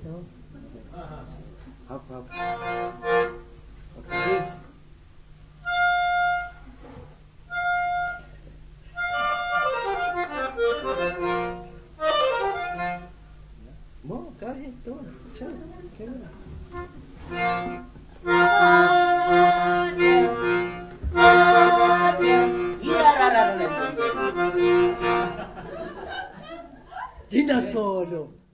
Up. Please. More, go ahead, do it. Show it. Give it up. Dinas todo.